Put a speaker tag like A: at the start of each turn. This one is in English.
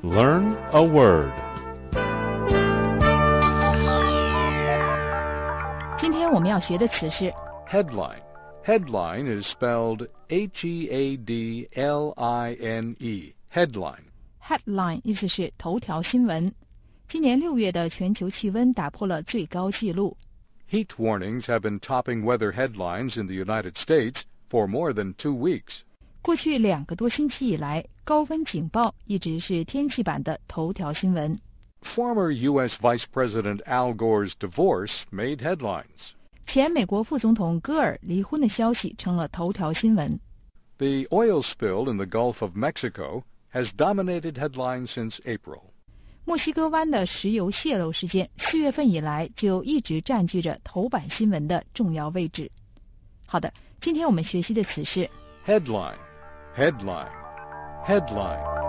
A: Learn a word.
B: 今天我们要学的词是
C: Headline. Headline is spelled Headline. Headline.
B: headline， 意思是头条新闻。今年6月的全球气温打破了最高纪录。
C: Heat warnings have been topping weather headlines in the United States for more than 2 weeks.
B: 过去2个多星期以来，高温警报一直是天气版的头条新闻。
C: Former U.S. Vice President Al Gore's divorce made headlines.
B: 前美国副总统戈尔离婚的消息成了头条新闻。
C: The oil spill in the Gulf of Mexico has dominated headlines since April.
B: 墨西哥湾的石油泄漏事件4月份以来就一直占据着头版新闻的重要位置。好的，今天我们学习的词是
C: Headline. Headline. Headline.